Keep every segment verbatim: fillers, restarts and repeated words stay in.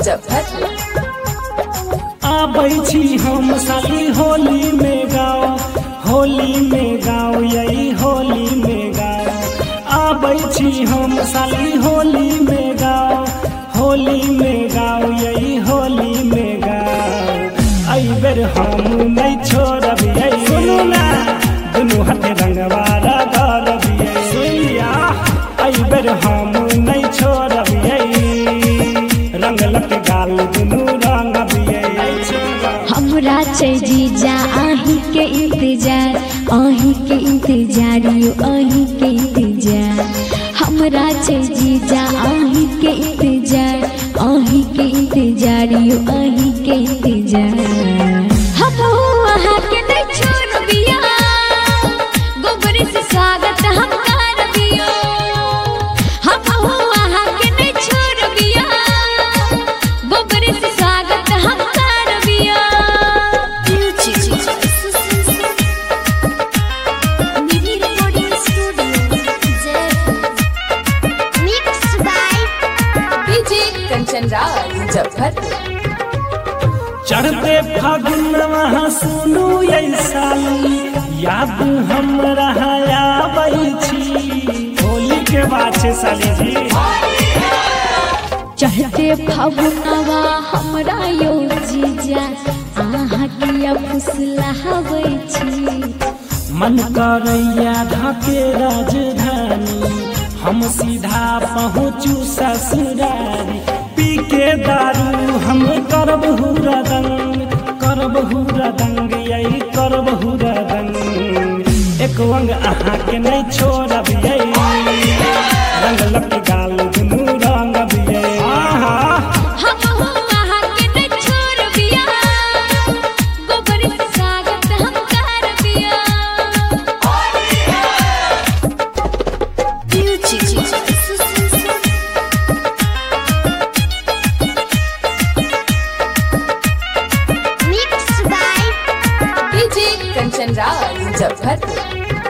मुजफ्फरपुर। आबै छी हम साली होली में गाँव, होली में गाँव, यही होली में गाँव। आबै छी हम साली होली में गाँव, होली में गाँव, यही होली में गाँव। आई बेर हम नहीं छोड़ब, यही सुनू ना दुनू हाथे रंगवा रगड़बियै सुइया। आई बेर हम नहीं छोड़ब, यही रंगलक गाल दुनू रंगबियै। हमरा छै जीजा आही के इंतजार, आही के इंतजार यो आही के इंतजार। हमरा छै जीजा आही के इंतजार, आही के इंतजार यो आही के इंतजार। हम आहा के नहीं छोड़बिया, गोबर से स्वागत हम करबियो। हम आहा के नहीं छोड़बिया, गोबर से स्वागत हम करबियो। मुजफ्फरपुर। चढ़ते फागुनवा सुनू ये साली, याद हमरा आबै छी। होली के बाद छै साली जी। चढ़ते फागुनवा हमरा यो जीजा, आहा किया फुसलाबै छी। मन करैया ढाके राजधानी, हम सीधा पहुँचू ससुरारी। पी के दारू हम करब हुरदंग, करब हुरदंग, यही करब हुरदंग। एक वंग अहाँ के नहीं छोड़ब, यही रंगलक गाल दुनू रंगबियै। आहा हम आहा के नहीं छोड़बिया, गोबर से स्वागत हम करबिया। मुजफ्फरपुर।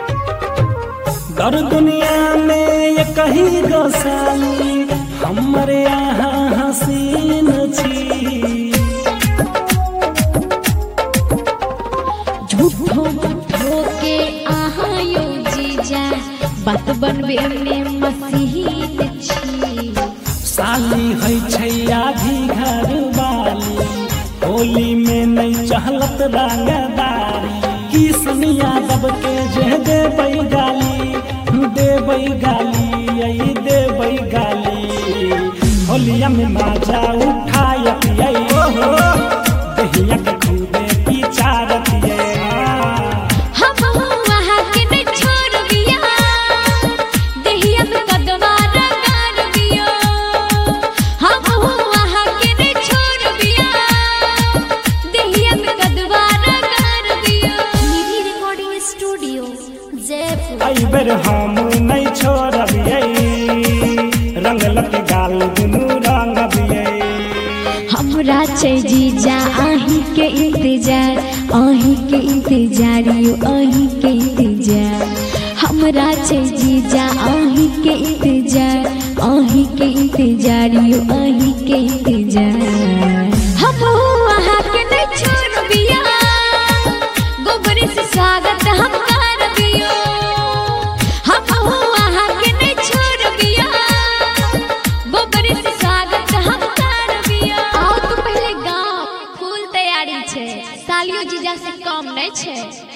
दर दुनिया में ये कहीं गो साली, हमरे यहाँ हसीन छी। झूठो झूठो के आहा यो जीजा, बात बनबे में मसीन छी। साली है छै आधी घर वाली, होली में नहीं चहलत रंगदारी। किसनिया दब के जे देबै गाली, देबै गाली, यही देबै गाली। होलिया में माजा उठायत यही ओहो, दहिया के खूबे पिचारत ये। हम आहा के नहीं छोड़बिया, दहिया में कदवा रगड़बियो। हम आहा के नहीं छोड़बिया, दहिया में कदवा रगड़बियो। मेरी रिकॉर्डिंग स्टूडियो जयपुर। आई बेर हम नहीं छोड़ब, यही रंगलक गाल दुनू रंगबियै। हमरा छै जीजा आही के इंतजार, आही के इंतजार यो आही के इंतजार। हमरा छै जीजा आही के इंतजार, आही के इंतजार यो आही के इंतजार। हम आहा के नहीं छोड़बिया, गोबर से स्वागत हम करबियो। हम आहा के नहीं छोड़बिया, गोबर से स्वागत हम करबियो। आओ तो पहले गाँव फूल तैयारी छै, सालियो जीजा से कम नहीं छै।